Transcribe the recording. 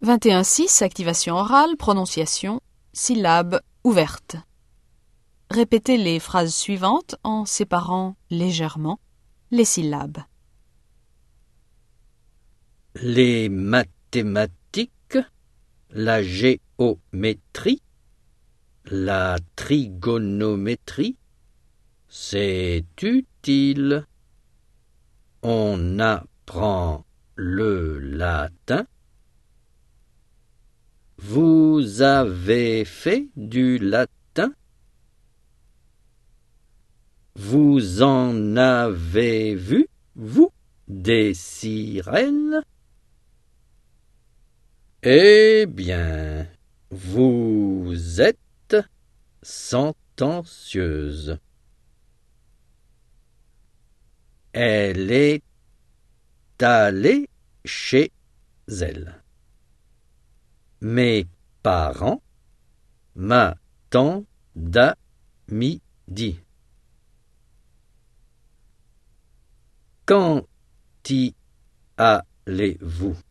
21.6, activation orale, prononciation, syllabes ouvertes. Répétez les phrases suivantes en séparant légèrement les syllabes. Les mathématiques, la géométrie, la trigonométrie, c'est utile. On apprend le latin. Vous avez fait du latin? Vous en avez vu, vous, des sirènes? Eh bien, vous êtes sentencieuse. Elle est allée chez elle. Mes parents m'attendent à midi. Quand y allez-vous?